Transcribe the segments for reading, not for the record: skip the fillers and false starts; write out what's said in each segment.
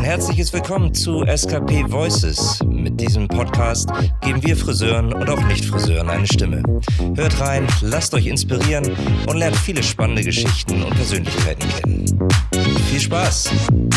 Herzliches Willkommen zu SKP Voices. Mit diesem Podcast geben wir Friseuren und auch Nicht-Friseuren eine Stimme. Hört rein, lasst euch inspirieren und lernt viele spannende Geschichten und Persönlichkeiten kennen. Viel Spaß!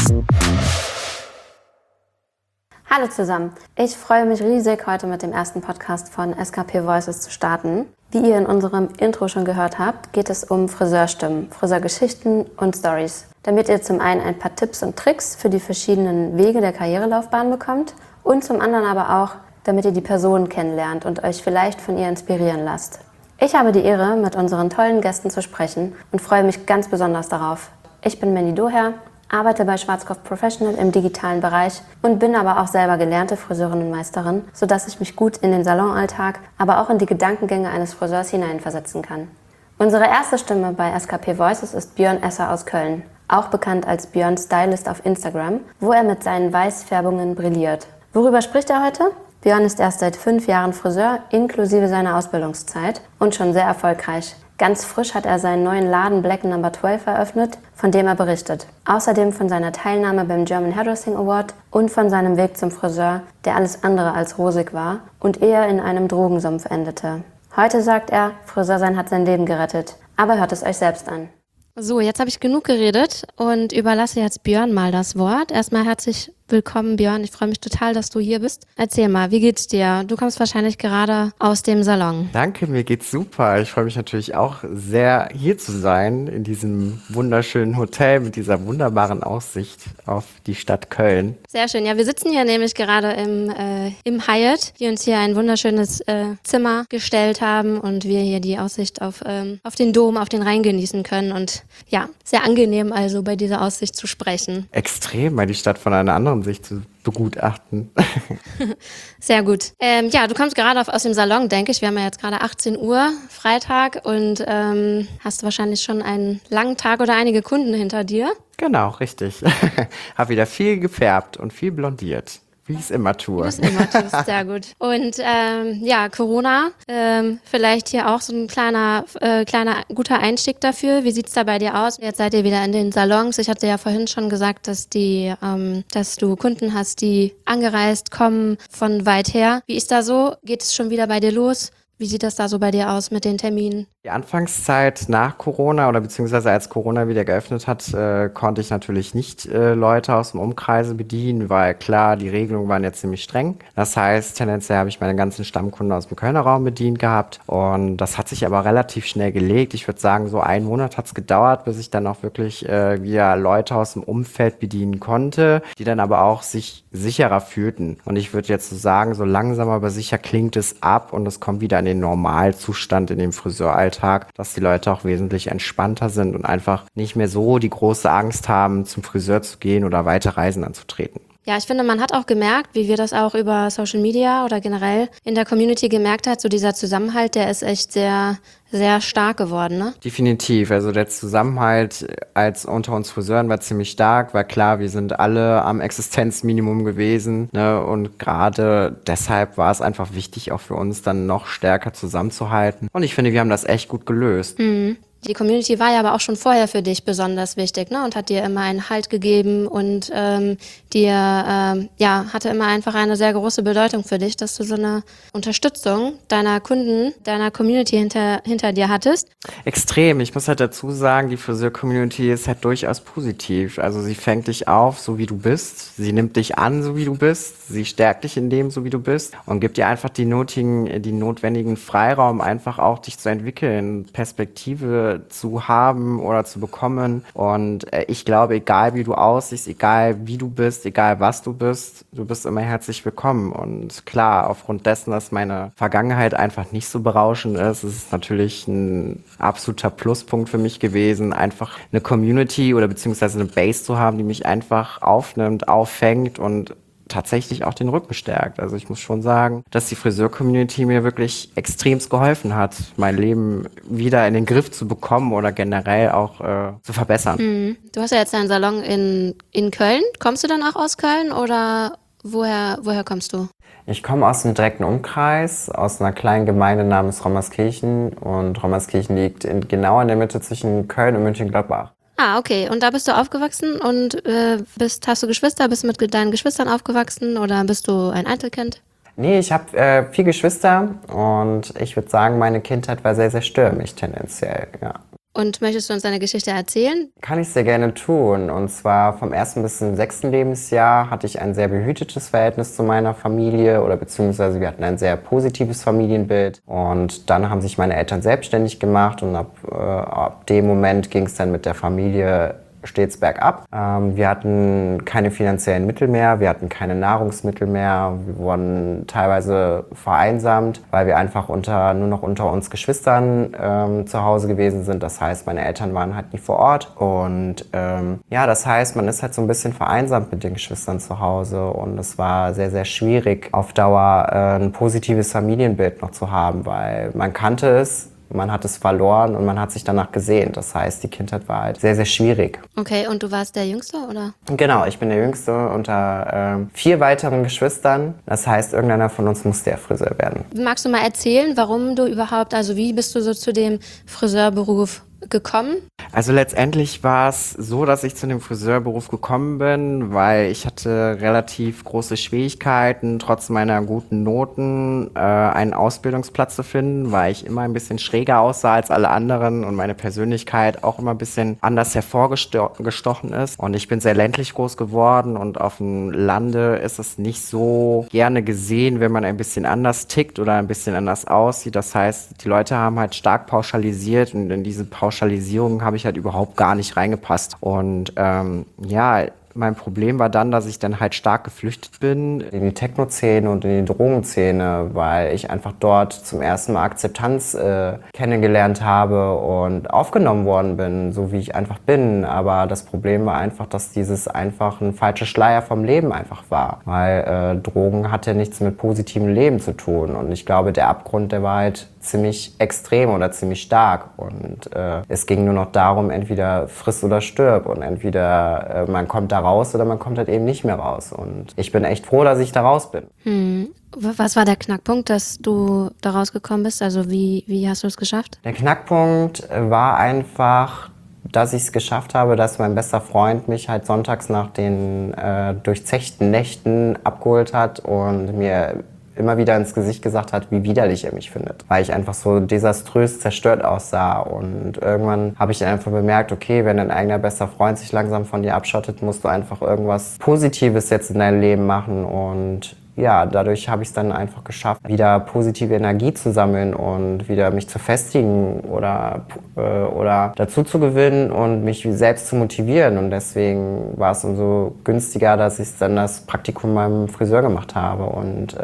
Hallo zusammen, ich freue mich riesig, heute mit dem ersten Podcast von SKP Voices zu starten. Wie ihr in unserem Intro schon gehört habt, geht es um Friseurstimmen, Friseurgeschichten und Stories, damit ihr zum einen ein paar Tipps und Tricks für die verschiedenen Wege der Karrierelaufbahn bekommt und zum anderen aber auch, damit ihr die Person kennenlernt und euch vielleicht von ihr inspirieren lasst. Ich habe die Ehre, mit unseren tollen Gästen zu sprechen und freue mich ganz besonders darauf. Ich bin Mandy Doher, arbeite bei Schwarzkopf Professional im digitalen Bereich und bin aber auch selber gelernte Friseurin und Meisterin, sodass ich mich gut in den Salonalltag, aber auch in die Gedankengänge eines Friseurs hineinversetzen kann. Unsere erste Stimme bei SKP Voices ist Björn Esser aus Köln, auch bekannt als Björn Stylist auf Instagram, wo er mit seinen Weißfärbungen brilliert. Worüber spricht er heute? Björn ist erst seit 5 Jahren Friseur, inklusive seiner Ausbildungszeit und schon sehr erfolgreich. Ganz frisch hat er seinen neuen Laden Black No. 12 eröffnet, von dem er berichtet. Außerdem von seiner Teilnahme beim German Hairdressing Award und von seinem Weg zum Friseur, der alles andere als rosig war und eher in einem Drogensumpf endete. Heute sagt er, Friseur sein hat sein Leben gerettet. Aber hört es euch selbst an. So, jetzt habe ich genug geredet und überlasse jetzt Björn mal das Wort. Erstmal herzlich willkommen, Björn. Ich freue mich total, dass du hier bist. Erzähl mal, wie geht's dir? Du kommst wahrscheinlich gerade aus dem Salon. Danke, mir geht's super. Ich freue mich natürlich auch sehr, hier zu sein, in diesem wunderschönen Hotel mit dieser wunderbaren Aussicht auf die Stadt Köln. Sehr schön. Ja, wir sitzen hier nämlich gerade im Hyatt, die uns hier ein wunderschönes Zimmer gestellt haben und wir hier die Aussicht auf den Dom, auf den Rhein genießen können. Und ja, sehr angenehm also bei dieser Aussicht zu sprechen. Extrem, mal die Stadt von einer anderen Sicht zu begutachten. Sehr gut. Ja, du kommst gerade aus dem Salon, denke ich. Wir haben ja jetzt gerade 18 Uhr, Freitag, und hast wahrscheinlich schon einen langen Tag oder einige Kunden hinter dir. Genau, richtig. Hab wieder viel gefärbt und viel blondiert. Wie ich es immer tue. Wie du es immer tust, sehr gut. Und ja, Corona, vielleicht hier auch so ein kleiner guter Einstieg dafür. Wie sieht's da bei dir aus? Jetzt seid ihr wieder in den Salons. Ich hatte ja vorhin schon gesagt, dass du Kunden hast, die angereist kommen von weit her. Wie ist da so? Geht es schon wieder bei dir los? Wie sieht das da so bei dir aus mit den Terminen? Die Anfangszeit nach Corona oder beziehungsweise als Corona wieder geöffnet hat, konnte ich natürlich nicht Leute aus dem Umkreise bedienen, weil klar, die Regelungen waren jetzt ziemlich streng. Das heißt, tendenziell habe ich meine ganzen Stammkunden aus dem Kölner Raum bedient gehabt und das hat sich aber relativ schnell gelegt. Ich würde sagen, so 1 Monat hat es gedauert, bis ich dann auch wirklich wieder Leute aus dem Umfeld bedienen konnte, die dann aber auch sich sicherer fühlten. Und ich würde jetzt so sagen, so langsam aber sicher klingt es ab und es kommt wieder in den Normalzustand in dem Friseuralltag, dass die Leute auch wesentlich entspannter sind und einfach nicht mehr so die große Angst haben, zum Friseur zu gehen oder weite Reisen anzutreten. Ja, ich finde, man hat auch gemerkt, wie wir das auch über Social Media oder generell in der Community gemerkt hat, so dieser Zusammenhalt, der ist echt sehr, sehr stark geworden, ne? Definitiv. Also der Zusammenhalt als unter uns Friseuren war ziemlich stark, weil klar, wir sind alle am Existenzminimum gewesen, ne? Und gerade deshalb war es einfach wichtig, auch für uns dann noch stärker zusammenzuhalten. Und ich finde, wir haben das echt gut gelöst. Mhm. Die Community war ja aber auch schon vorher für dich besonders wichtig, ne? Und hat dir immer einen Halt gegeben und hatte immer einfach eine sehr große Bedeutung für dich, dass du so eine Unterstützung deiner Kunden, deiner Community hinter dir hattest. Extrem. Ich muss halt dazu sagen, die Friseur-Community ist halt durchaus positiv. Also sie fängt dich auf, so wie du bist. Sie nimmt dich an, so wie du bist. Sie stärkt dich in dem, so wie du bist. Und gibt dir einfach die notwendigen Freiraum, einfach auch dich zu entwickeln, Perspektive zu haben oder zu bekommen. Und ich glaube, egal wie du aussiehst, egal wie du bist, egal was du bist immer herzlich willkommen. Und klar, aufgrund dessen, dass meine Vergangenheit einfach nicht so berauschend ist, ist es natürlich ein absoluter Pluspunkt für mich gewesen, einfach eine Community oder beziehungsweise eine Base zu haben, die mich einfach aufnimmt, auffängt und tatsächlich auch den Rücken stärkt. Also ich muss schon sagen, dass die Friseur-Community mir wirklich extremst geholfen hat, mein Leben wieder in den Griff zu bekommen oder generell auch zu verbessern. Mhm. Du hast ja jetzt deinen Salon in Köln. Kommst du dann auch aus Köln oder woher kommst du? Ich komme aus dem direkten Umkreis, aus einer kleinen Gemeinde namens Rommerskirchen. Und Rommerskirchen liegt genau in der Mitte zwischen Köln und Mönchengladbach. Ah, okay. Und da bist du aufgewachsen und hast du Geschwister? Bist du mit deinen Geschwistern aufgewachsen oder bist du ein Einzelkind? Nee, ich habe 4 Geschwister und ich würde sagen, meine Kindheit war sehr, sehr stürmisch tendenziell, ja. Und möchtest du uns deine Geschichte erzählen? Kann ich sehr gerne tun. Und zwar vom 1. bis zum 6. Lebensjahr hatte ich ein sehr behütetes Verhältnis zu meiner Familie oder beziehungsweise wir hatten ein sehr positives Familienbild. Und dann haben sich meine Eltern selbstständig gemacht und ab dem Moment ging es dann mit der Familie stets bergab. Wir hatten keine finanziellen Mittel mehr, wir hatten keine Nahrungsmittel mehr, wir wurden teilweise vereinsamt, weil wir einfach nur noch unter uns Geschwistern zu Hause gewesen sind. Das heißt, meine Eltern waren halt nie vor Ort und das heißt, man ist halt so ein bisschen vereinsamt mit den Geschwistern zu Hause und es war sehr, sehr schwierig, auf Dauer ein positives Familienbild noch zu haben, weil man kannte es, man hat es verloren und man hat sich danach gesehnt. Das heißt, die Kindheit war halt sehr, sehr schwierig. Okay, und du warst der Jüngste, oder? Genau, ich bin der Jüngste unter 4 weiteren Geschwistern. Das heißt, irgendeiner von uns musste der Friseur werden. Magst du mal erzählen, warum du überhaupt, also wie bist du so zu dem Friseurberuf gekommen? Also letztendlich war es so, dass ich zu dem Friseurberuf gekommen bin, weil ich hatte relativ große Schwierigkeiten, trotz meiner guten Noten einen Ausbildungsplatz zu finden, weil ich immer ein bisschen schräger aussah als alle anderen und meine Persönlichkeit auch immer ein bisschen anders hervorgestochen ist. Und ich bin sehr ländlich groß geworden und auf dem Lande ist es nicht so gerne gesehen, wenn man ein bisschen anders tickt oder ein bisschen anders aussieht. Das heißt, die Leute haben halt stark pauschalisiert und in diese Pauschalisierung habe ich halt überhaupt gar nicht reingepasst. Und mein Problem war dann, dass ich dann halt stark geflüchtet bin in die Techno-Szene und in die Drogenszene, weil ich einfach dort zum ersten Mal Akzeptanz kennengelernt habe und aufgenommen worden bin, so wie ich einfach bin. Aber das Problem war einfach, dass dieses einfach ein falscher Schleier vom Leben einfach war, weil Drogen hat ja nichts mit positivem Leben zu tun. Und ich glaube, der Abgrund, der war halt ziemlich extrem oder ziemlich stark. Und es ging nur noch darum, entweder friss oder stirb. Und entweder man kommt da raus oder man kommt halt eben nicht mehr raus. Und ich bin echt froh, dass ich da raus bin. Was war der Knackpunkt, dass du da rausgekommen bist? Also wie hast du es geschafft? Der Knackpunkt war einfach, dass ich es geschafft habe, dass mein bester Freund mich halt sonntags nach den durchzechten Nächten abgeholt hat und mir immer wieder ins Gesicht gesagt hat, wie widerlich er mich findet. Weil ich einfach so desaströs zerstört aussah. Und irgendwann habe ich dann einfach bemerkt, okay, wenn dein eigener bester Freund sich langsam von dir abschottet, musst du einfach irgendwas Positives jetzt in deinem Leben machen. Und ja, dadurch habe ich es dann einfach geschafft, wieder positive Energie zu sammeln und wieder mich zu festigen oder dazu zu gewinnen und mich selbst zu motivieren. Und deswegen war es umso günstiger, dass ich dann das Praktikum beim Friseur gemacht habe und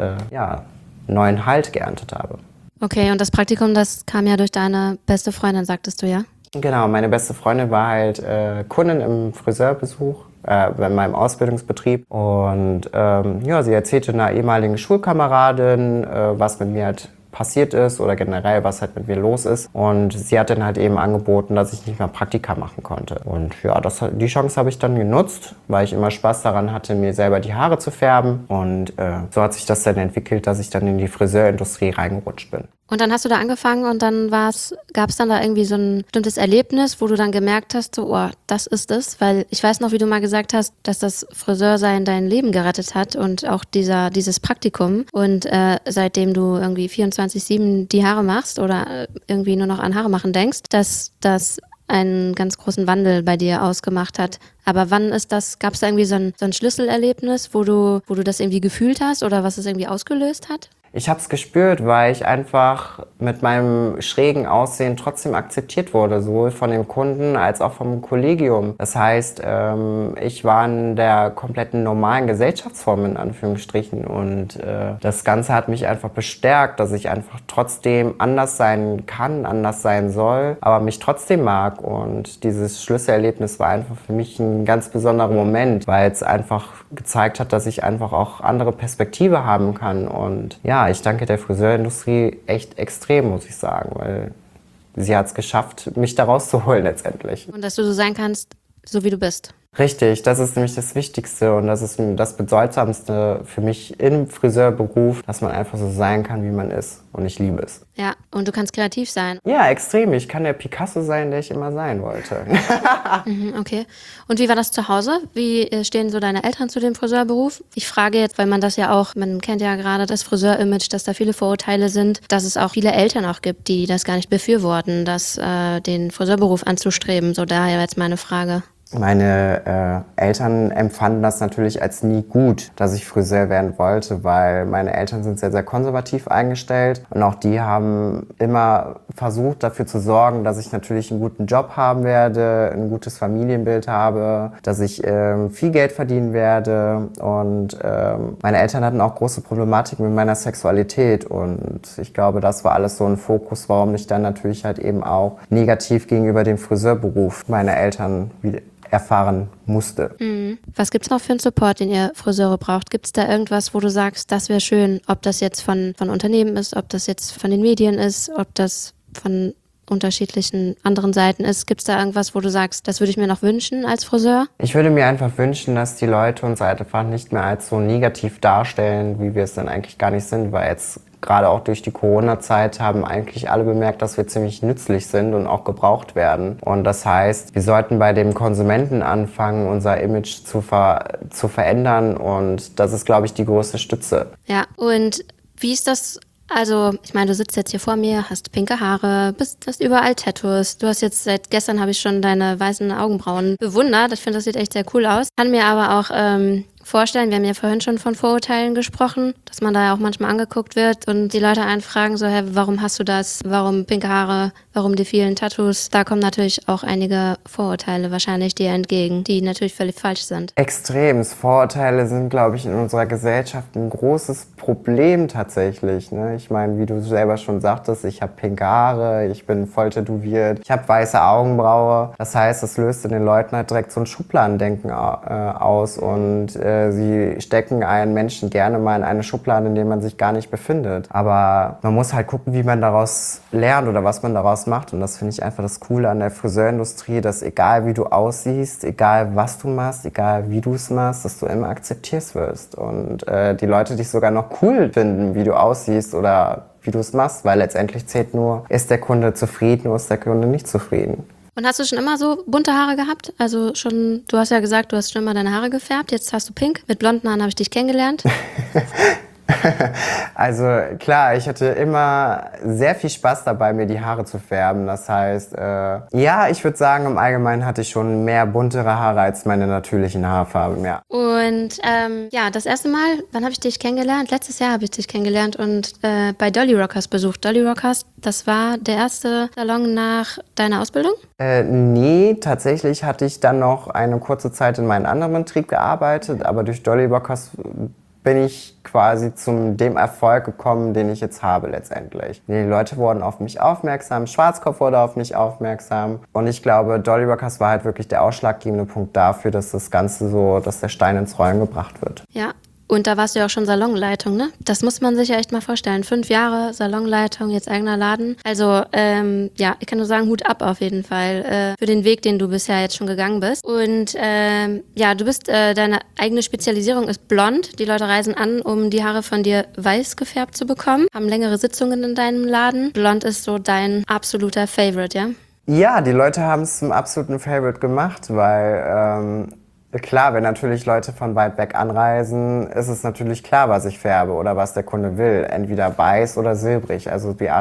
neuen Halt geerntet habe. Okay, und das Praktikum, das kam ja durch deine beste Freundin, sagtest du, ja? Genau, meine beste Freundin war halt Kundin im Friseurbesuch. Bei meinem Ausbildungsbetrieb und sie erzählte einer ehemaligen Schulkameradin, was mit mir halt passiert ist oder generell, was halt mit mir los ist. Und sie hat dann halt eben angeboten, dass ich nicht mehr Praktika machen konnte. Und ja, die Chance habe ich dann genutzt, weil ich immer Spaß daran hatte, mir selber die Haare zu färben. Und so hat sich das dann entwickelt, dass ich dann in die Friseurindustrie reingerutscht bin. Und dann hast du da angefangen und dann gab es dann da irgendwie so ein bestimmtes Erlebnis, wo du dann gemerkt hast, so, oh, das ist es. Weil ich weiß noch, wie du mal gesagt hast, dass das Friseursein dein Leben gerettet hat und auch dieses Praktikum. Und seitdem du irgendwie 24/7 die Haare machst oder irgendwie nur noch an Haare machen denkst, dass das einen ganz großen Wandel bei dir ausgemacht hat. Aber wann ist das, gab es da irgendwie so ein Schlüsselerlebnis, wo du das irgendwie gefühlt hast oder was es irgendwie ausgelöst hat? Ich habe es gespürt, weil ich einfach mit meinem schrägen Aussehen trotzdem akzeptiert wurde, sowohl von dem Kunden als auch vom Kollegium. Das heißt, ich war in der kompletten normalen Gesellschaftsform in Anführungsstrichen und das Ganze hat mich einfach bestärkt, dass ich einfach trotzdem anders sein kann, anders sein soll, aber mich trotzdem mag. Und dieses Schlüsselerlebnis war einfach für mich ein ganz besonderer Moment, weil es einfach gezeigt hat, dass ich einfach auch andere Perspektive haben kann. Und ja, ich danke der Friseurindustrie echt extrem, muss ich sagen, weil sie hat es geschafft, mich da rauszuholen letztendlich. Und dass du so sein kannst, so wie du bist. Richtig, das ist nämlich das Wichtigste und das ist das Bedeutsamste für mich im Friseurberuf, dass man einfach so sein kann, wie man ist. Und ich liebe es. Ja, und du kannst kreativ sein. Ja, extrem. Ich kann der Picasso sein, der ich immer sein wollte. Okay. Und wie war das zu Hause? Wie stehen so deine Eltern zu dem Friseurberuf? Ich frage jetzt, weil man das ja auch, man kennt ja gerade das Friseur-Image, dass da viele Vorurteile sind, dass es auch viele Eltern auch gibt, die das gar nicht befürworten, den Friseurberuf anzustreben. So daher jetzt meine Frage. Meine Eltern empfanden das natürlich als nie gut, dass ich Friseur werden wollte, weil meine Eltern sind sehr, sehr konservativ eingestellt und auch die haben immer versucht, dafür zu sorgen, dass ich natürlich einen guten Job haben werde, ein gutes Familienbild habe, dass ich viel Geld verdienen werde und meine Eltern hatten auch große Problematiken mit meiner Sexualität und ich glaube, das war alles so ein Fokus, warum ich dann natürlich halt eben auch negativ gegenüber dem Friseurberuf meiner Eltern erfahren musste. Was gibt's noch für einen Support, den ihr Friseure braucht? Gibt's da irgendwas, wo du sagst, das wäre schön, ob das jetzt von Unternehmen ist, ob das jetzt von den Medien ist, ob das von unterschiedlichen anderen Seiten ist? Gibt's da irgendwas, wo du sagst, das würde ich mir noch wünschen als Friseur? Ich würde mir einfach wünschen, dass die Leute uns halt einfach nicht mehr als so negativ darstellen, wie wir es dann eigentlich gar nicht sind, weil jetzt gerade auch durch die Corona-Zeit haben eigentlich alle bemerkt, dass wir ziemlich nützlich sind und auch gebraucht werden. Und das heißt, wir sollten bei dem Konsumenten anfangen, unser Image zu verändern und das ist, glaube ich, die größte Stütze. Ja, und wie ist das? Also, ich meine, du sitzt jetzt hier vor mir, hast pinke Haare, hast überall Tattoos. Du hast jetzt, seit gestern habe ich schon deine weißen Augenbrauen bewundert. Ich finde, das sieht echt sehr cool aus. Kann mir aber auch vorstellen, wir haben ja vorhin schon von Vorurteilen gesprochen, dass man da ja auch manchmal angeguckt wird und die Leute einen fragen so, hä, warum hast du das? Warum pinke Haare? Warum die vielen Tattoos? Da kommen natürlich auch einige Vorurteile wahrscheinlich dir entgegen, die natürlich völlig falsch sind. Extrem. Vorurteile sind, glaube ich, in unserer Gesellschaft ein großes Problem tatsächlich. Ne? Ich meine, wie du selber schon sagtest, ich habe pinke Haare, ich bin voll tätowiert, ich habe weiße Augenbraue. Das heißt, es löst in den Leuten halt direkt so ein Schubladendenken aus und sie stecken einen Menschen gerne mal in eine Schublade, in der man sich gar nicht befindet. Aber man muss halt gucken, wie man daraus lernt oder was man daraus macht. Und das finde ich einfach das Coole an der Friseurindustrie, dass egal wie du aussiehst, egal was du machst, egal wie du es machst, dass du immer akzeptiert wirst. Und die Leute dich sogar noch cool finden, wie du aussiehst oder wie du es machst, weil letztendlich zählt nur, ist der Kunde zufrieden oder ist der Kunde nicht zufrieden. Und hast du schon immer so bunte Haare gehabt? Also schon, du hast ja gesagt, du hast schon immer deine Haare gefärbt, jetzt hast du pink. Mit blonden Haaren habe ich dich kennengelernt. Also klar, ich hatte immer sehr viel Spaß dabei, mir die Haare zu färben. Das heißt, ja, ich würde sagen, im Allgemeinen hatte ich schon mehr buntere Haare als meine natürlichen Haarfarben, ja. Und ja, das erste Mal, wann habe ich dich kennengelernt? Letztes Jahr habe ich dich kennengelernt und bei Dolly Rockers besucht. Dolly Rockers, das war der erste Salon nach deiner Ausbildung? Nee, tatsächlich hatte ich dann noch eine kurze Zeit in meinem anderen Betrieb gearbeitet, aber durch Dolly Rockers bin ich quasi zu dem Erfolg gekommen, den ich jetzt habe letztendlich. Die Leute wurden auf mich aufmerksam, Schwarzkopf wurde auf mich aufmerksam und ich glaube, Dolly Rockers war halt wirklich der ausschlaggebende Punkt dafür, dass das Ganze so, dass der Stein ins Rollen gebracht wird. Ja. Und da warst du ja auch schon Salonleitung, ne? Das muss man sich ja echt mal vorstellen. 5 Jahre Salonleitung, jetzt eigener Laden. Also, ja, ich kann nur sagen, Hut ab auf jeden Fall für den Weg, den du bisher jetzt schon gegangen bist. Und ja, du bist, deine eigene Spezialisierung ist blond. Die Leute reisen an, um die Haare von dir weiß gefärbt zu bekommen. Haben längere Sitzungen in deinem Laden. Blond ist so dein absoluter Favorite, ja? Ja, die Leute haben es zum absoluten Favorite gemacht, weil klar, wenn natürlich Leute von weit weg anreisen, ist es natürlich klar, was ich färbe oder was der Kunde will. Entweder weiß oder silbrig. Also die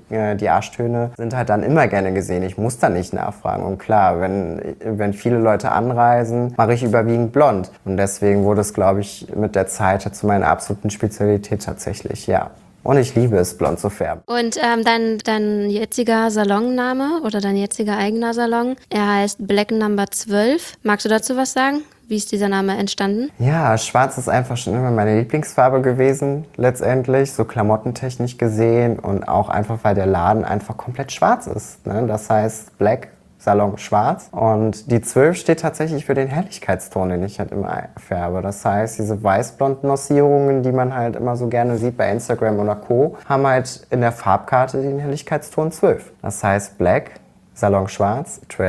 Arschtöne sind halt dann immer gerne gesehen. Ich muss da nicht nachfragen. Und klar, wenn viele Leute anreisen, mache ich überwiegend blond. Und deswegen wurde es, glaube ich, mit der Zeit zu meiner absoluten Spezialität tatsächlich, ja. Und ich liebe es, blond zu färben. Und dein jetziger Salonname oder dein jetziger eigener Salon, er heißt Black Number 12. Magst du dazu was sagen? Wie ist dieser Name entstanden? Ja, schwarz ist einfach schon immer meine Lieblingsfarbe gewesen, letztendlich, so klamottentechnisch gesehen. Und auch einfach, weil der Laden einfach komplett schwarz ist. Ne? Das heißt Black Salon schwarz. Und die 12 steht tatsächlich für den Helligkeitston, den ich halt immer färbe. Das heißt, diese weiß-blonden Nossierungen, die man halt immer so gerne sieht bei Instagram oder Co., haben halt in der Farbkarte den Helligkeitston 12. Das heißt Black, Salon schwarz, 12,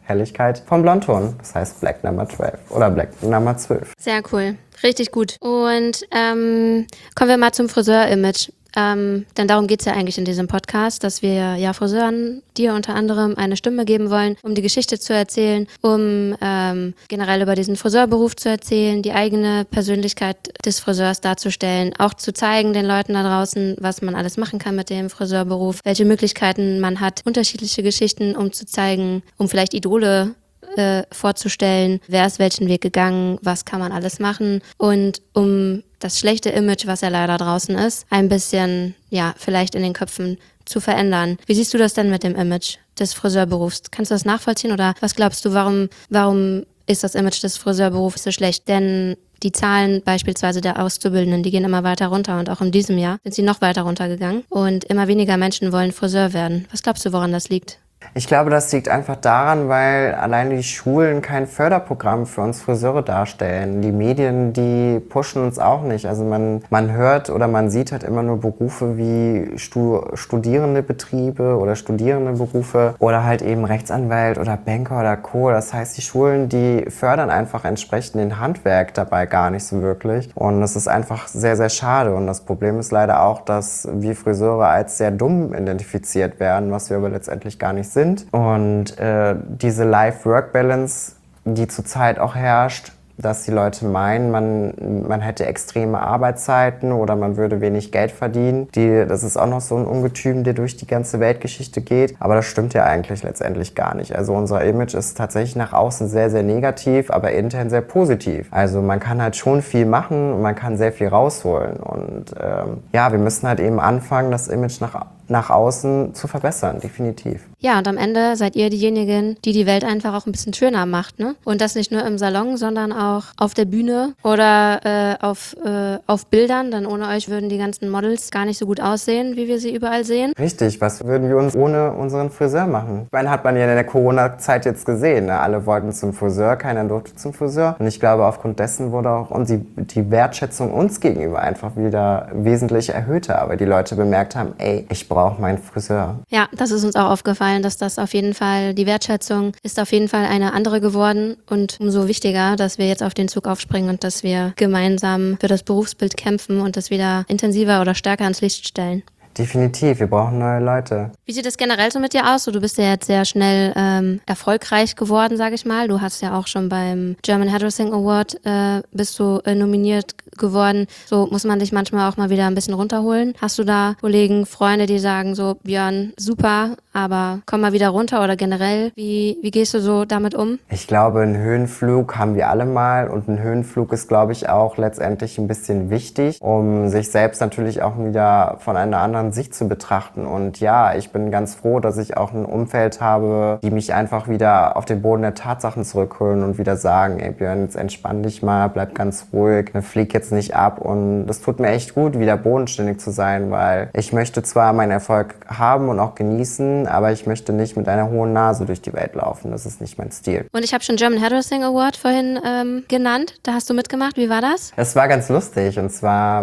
Helligkeit vom Blondton. Das heißt Black Number 12 oder Black Number 12. Sehr cool. Richtig gut. Und kommen wir mal zum Friseur-Image. Denn darum geht es ja eigentlich in diesem Podcast, dass wir ja Friseuren dir unter anderem eine Stimme geben wollen, um die Geschichte zu erzählen, um generell über diesen Friseurberuf zu erzählen, die eigene Persönlichkeit des Friseurs darzustellen, auch zu zeigen den Leuten da draußen, was man alles machen kann mit dem Friseurberuf, welche Möglichkeiten man hat, unterschiedliche Geschichten, um zu zeigen, um vielleicht Idole vorzustellen, wer ist welchen Weg gegangen, was kann man alles machen und um das schlechte Image, was ja leider draußen ist, ein bisschen, ja, vielleicht in den Köpfen zu verändern. Wie siehst du das denn mit dem Image des Friseurberufs? Kannst du das nachvollziehen oder was glaubst du, warum ist das Image des Friseurberufs so schlecht? Denn die Zahlen beispielsweise der Auszubildenden, die gehen immer weiter runter und auch in diesem Jahr sind sie noch weiter runtergegangen und immer weniger Menschen wollen Friseur werden. Was glaubst du, woran das liegt? Ich glaube, das liegt einfach daran, weil alleine die Schulen kein Förderprogramm für uns Friseure darstellen. Die Medien, die pushen uns auch nicht. Also man hört oder man sieht halt immer nur Berufe wie studierende Betriebe oder studierende Berufe oder halt eben Rechtsanwalt oder Banker oder Co. Das heißt, die Schulen, die fördern einfach entsprechend den Handwerk dabei gar nicht so wirklich. Und das ist einfach sehr, sehr schade. Und das Problem ist leider auch, dass wir Friseure als sehr dumm identifiziert werden, was wir aber letztendlich gar nicht sind. Und diese Life-Work-Balance, die zurzeit auch herrscht, dass die Leute meinen, man hätte extreme Arbeitszeiten oder man würde wenig Geld verdienen. Das ist auch noch so ein Ungetüm, der durch die ganze Weltgeschichte geht. Aber das stimmt ja eigentlich letztendlich gar nicht. Also unser Image ist tatsächlich nach außen sehr, sehr negativ, aber intern sehr positiv. Also man kann halt schon viel machen und man kann sehr viel rausholen. Und ja, wir müssen halt eben anfangen, das Image nach außen zu verbessern, definitiv. Ja, und am Ende seid ihr diejenigen, die die Welt einfach auch ein bisschen schöner macht, ne? Und das nicht nur im Salon, sondern auch auf der Bühne oder auf Bildern. Denn ohne euch würden die ganzen Models gar nicht so gut aussehen, wie wir sie überall sehen. Richtig, was würden wir uns ohne unseren Friseur machen? Ich meine, hat man ja in der Corona-Zeit jetzt gesehen, ne? Alle wollten zum Friseur, keiner durfte zum Friseur. Und ich glaube, aufgrund dessen wurde auch die Wertschätzung uns gegenüber einfach wieder wesentlich erhöhter. Aber die Leute bemerkt haben, ey, ich brauche meinen Friseur. Ja, das ist uns auch aufgefallen, dass das auf jeden Fall, die Wertschätzung ist auf jeden Fall eine andere geworden und umso wichtiger, dass wir jetzt auf den Zug aufspringen und dass wir gemeinsam für das Berufsbild kämpfen und das wieder intensiver oder stärker ans Licht stellen. Definitiv, wir brauchen neue Leute. Wie sieht es generell so mit dir aus? Du bist ja jetzt sehr schnell erfolgreich geworden, sage ich mal. Du hast ja auch schon beim German Hairdressing Award bist du nominiert geworden. So muss man dich manchmal auch mal wieder ein bisschen runterholen. Hast du da Kollegen, Freunde, die sagen so, Björn, super, aber komm mal wieder runter oder generell, wie gehst du so damit um? Ich glaube, einen Höhenflug haben wir alle mal und ein Höhenflug ist, glaube ich, auch letztendlich ein bisschen wichtig, um sich selbst natürlich auch wieder von einer anderen Sicht zu betrachten. Und ja, ich bin ganz froh, dass ich auch ein Umfeld habe, die mich einfach wieder auf den Boden der Tatsachen zurückholen und wieder sagen, ey Björn, jetzt entspann dich mal, bleib ganz ruhig, flieg jetzt nicht ab. Und das tut mir echt gut, wieder bodenständig zu sein, weil ich möchte zwar meinen Erfolg haben und auch genießen, aber ich möchte nicht mit einer hohen Nase durch die Welt laufen. Das ist nicht mein Stil. Und ich habe schon German Hairdressing Award vorhin genannt. Da hast du mitgemacht. Wie war das? Es war ganz lustig. Und zwar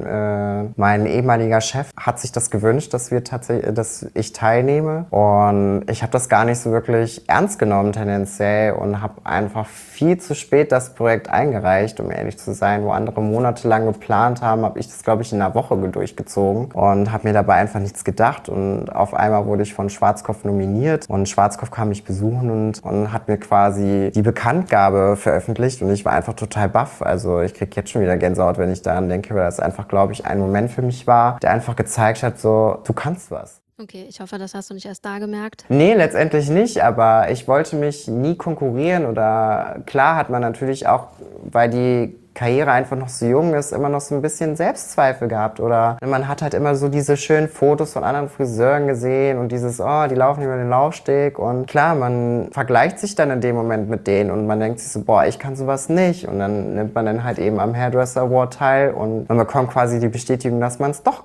mein ehemaliger Chef hat sich das gewünscht, dass ich teilnehme. Und ich habe das gar nicht so wirklich ernst genommen tendenziell und habe einfach viel zu spät das Projekt eingereicht, um ehrlich zu sein. Wo andere monatelang geplant haben, habe ich das, glaube ich, in einer Woche durchgezogen und habe mir dabei einfach nichts gedacht. Und auf einmal wurde ich von Schwarzkopf nominiert und Schwarzkopf kam mich besuchen und hat mir quasi die Bekanntgabe veröffentlicht und ich war einfach total baff. Also ich kriege jetzt schon wieder Gänsehaut, wenn ich daran denke, weil das einfach, glaube ich, ein Moment für mich war, der einfach gezeigt hat, so, du kannst was. Okay, ich hoffe, das hast du nicht erst da gemerkt. Nee, letztendlich nicht, aber ich wollte mich nie konkurrieren oder klar hat man natürlich auch, weil die Karriere einfach noch so jung ist, immer noch so ein bisschen Selbstzweifel gehabt oder man hat halt immer so diese schönen Fotos von anderen Friseuren gesehen und dieses, oh, die laufen über den Laufsteg und klar, man vergleicht sich dann in dem Moment mit denen und man denkt sich so, boah, ich kann sowas nicht und dann nimmt man dann halt eben am Hairdresser Award teil und man bekommt quasi die Bestätigung, dass man es doch kann.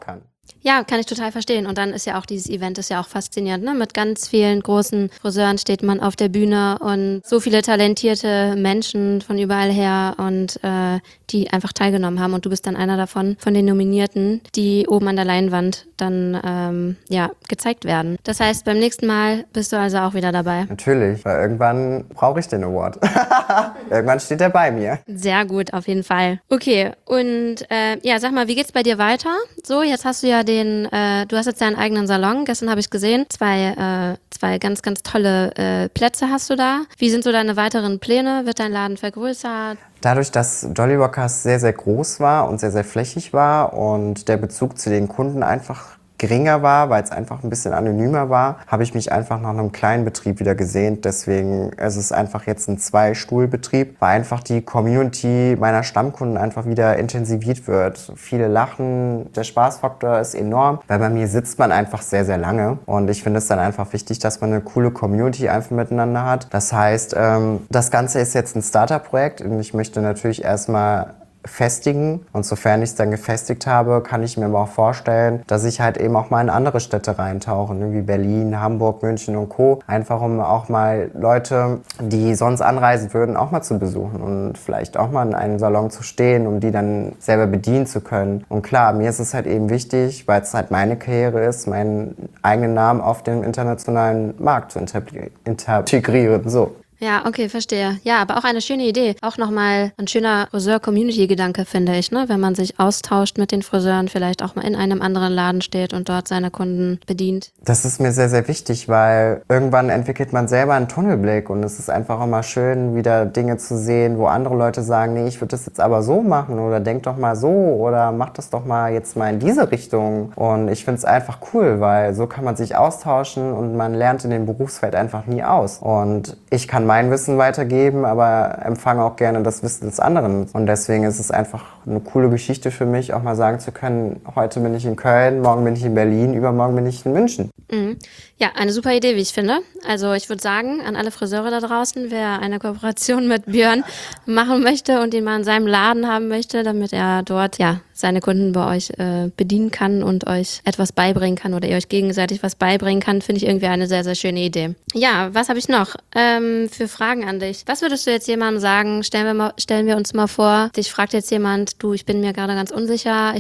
Ja, kann ich total verstehen. Und dann ist ja auch dieses Event ist ja auch faszinierend, ne? Mit ganz vielen großen Friseuren steht man auf der Bühne und so viele talentierte Menschen von überall her und die einfach teilgenommen haben. Und du bist dann einer davon, von den Nominierten, die oben an der Leinwand dann gezeigt werden. Das heißt, beim nächsten Mal bist du also auch wieder dabei. Natürlich, weil irgendwann brauche ich den Award. Irgendwann steht er bei mir. Sehr gut, auf jeden Fall. Okay, und sag mal, wie geht's bei dir weiter? So, jetzt hast du ja du hast jetzt deinen eigenen Salon. Gestern habe ich gesehen, zwei ganz, ganz tolle Plätze hast du da. Wie sind so deine weiteren Pläne? Wird dein Laden vergrößert? Dadurch, dass Jolly Rockers sehr, sehr groß war und sehr, sehr flächig war und der Bezug zu den Kunden einfach geringer war, weil es einfach ein bisschen anonymer war, habe ich mich einfach nach einem kleinen Betrieb wieder gesehnt. Deswegen ist es einfach jetzt ein Zwei-Stuhl-Betrieb, weil einfach die Community meiner Stammkunden einfach wieder intensiviert wird. Viele lachen, der Spaßfaktor ist enorm, weil bei mir sitzt man einfach sehr, sehr lange. Und ich finde es dann einfach wichtig, dass man eine coole Community einfach miteinander hat. Das heißt, das Ganze ist jetzt ein Starter-Projekt und ich möchte natürlich erstmal festigen. Und sofern ich es dann gefestigt habe, kann ich mir aber auch vorstellen, dass ich halt eben auch mal in andere Städte reintauche, ne, wie Berlin, Hamburg, München und Co. Einfach um auch mal Leute, die sonst anreisen würden, auch mal zu besuchen und vielleicht auch mal in einem Salon zu stehen, um die dann selber bedienen zu können. Und klar, mir ist es halt eben wichtig, weil es halt meine Karriere ist, meinen eigenen Namen auf dem internationalen Markt zu integrieren. So. Ja, okay, verstehe. Ja, aber auch eine schöne Idee. Auch nochmal ein schöner Friseur-Community-Gedanke, finde ich, ne? Wenn man sich austauscht mit den Friseuren, vielleicht auch mal in einem anderen Laden steht und dort seine Kunden bedient. Das ist mir sehr, sehr wichtig, weil irgendwann entwickelt man selber einen Tunnelblick und es ist einfach auch mal schön, wieder Dinge zu sehen, wo andere Leute sagen, nee, ich würde das jetzt aber so machen oder denk doch mal so oder mach das doch mal jetzt mal in diese Richtung. Und ich finde es einfach cool, weil so kann man sich austauschen und man lernt in dem Berufsfeld einfach nie aus. Und ich kann mein Wissen weitergeben, aber empfange auch gerne das Wissen des anderen. Und deswegen ist es einfach eine coole Geschichte für mich, auch mal sagen zu können, heute bin ich in Köln, morgen bin ich in Berlin, übermorgen bin ich in München. Mhm. Ja, eine super Idee, wie ich finde. Also ich würde sagen, an alle Friseure da draußen, wer eine Kooperation mit Björn machen möchte und ihn mal in seinem Laden haben möchte, damit er dort seine Kunden bei euch bedienen kann und euch etwas beibringen kann oder ihr euch gegenseitig was beibringen kann, finde ich irgendwie eine sehr, sehr schöne Idee. Ja, was habe ich noch für Fragen an dich? Was würdest du jetzt jemandem sagen? Stellen wir uns mal vor, dich fragt jetzt jemand, du, ich bin mir gerade ganz unsicher,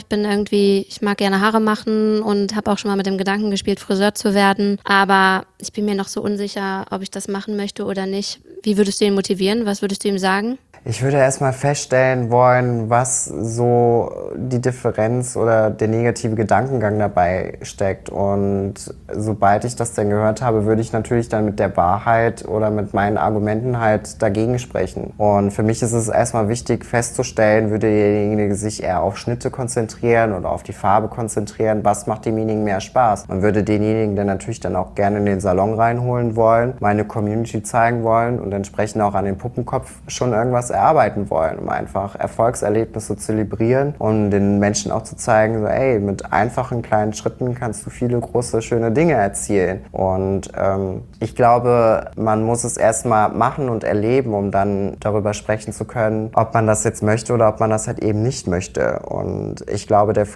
ich mag gerne Haare machen und habe auch schon mal mit dem Gedanken gespielt, Friseur zu werden, aber ich bin mir noch so unsicher, ob ich das machen möchte oder nicht. Wie würdest du ihn motivieren? Was würdest du ihm sagen? Ich würde erstmal feststellen wollen, was so die Differenz oder der negative Gedankengang dabei steckt. Und sobald ich das dann gehört habe, würde ich natürlich dann mit der Wahrheit oder mit meinen Argumenten halt dagegen sprechen. Und für mich ist es erstmal wichtig festzustellen, würde derjenige sich eher auf Schnitte konzentrieren oder auf die Farbe konzentrieren, was macht demjenigen mehr Spaß. Man würde denjenigen dann natürlich dann auch gerne in den Salon reinholen wollen, meine Community zeigen wollen und entsprechend auch an den Puppenkopf schon irgendwas erarbeiten wollen, um einfach Erfolgserlebnisse zu zelebrieren und den Menschen auch zu zeigen, so, ey, mit einfachen kleinen Schritten kannst du viele große, schöne Dinge erzielen. Und ich glaube, man muss es erstmal machen und erleben, um dann darüber sprechen zu können, ob man das jetzt möchte oder ob man das halt eben nicht möchte. Und ich glaube, der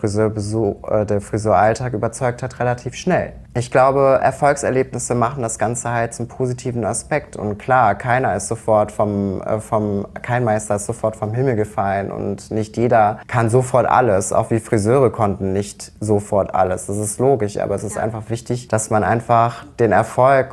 Friseuralltag überzeugt halt relativ schnell. Ich glaube, Erfolgserlebnisse machen das Ganze halt zum positiven Aspekt. Und klar, kein Meister ist sofort vom Himmel gefallen und nicht jeder kann sofort alles. Auch wir Friseure konnten nicht sofort alles. Das ist logisch, aber es ist einfach wichtig, dass man einfach den Erfolg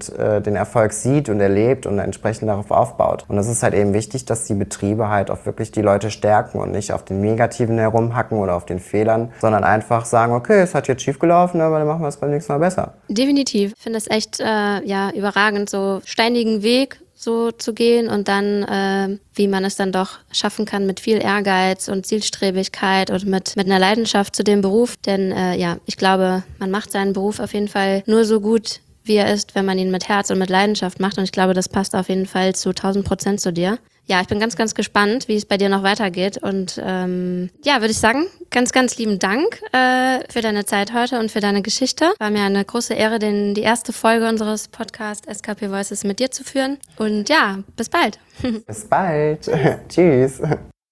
sieht und erlebt und entsprechend darauf aufbaut. Und es ist halt eben wichtig, dass die Betriebe halt auch wirklich die Leute stärken und nicht auf den Negativen herumhacken oder auf den Fehlern, sondern einfach sagen, okay, es hat jetzt schief gelaufen, aber dann machen wir es beim nächsten Mal besser. Definitiv. Ich finde es echt überragend, so steinigen Weg so zu gehen und dann, wie man es dann doch schaffen kann mit viel Ehrgeiz und Zielstrebigkeit und mit einer Leidenschaft zu dem Beruf. Denn ich glaube, man macht seinen Beruf auf jeden Fall nur so gut, wie er ist, wenn man ihn mit Herz und mit Leidenschaft macht. Und ich glaube, das passt auf jeden Fall zu 1000% zu dir. Ja, ich bin ganz, ganz gespannt, wie es bei dir noch weitergeht. Und würde ich sagen, ganz, ganz lieben Dank für deine Zeit heute und für deine Geschichte. War mir eine große Ehre, die erste Folge unseres Podcasts SKP Voices mit dir zu führen. Und ja, bis bald. Bis bald. Tschüss.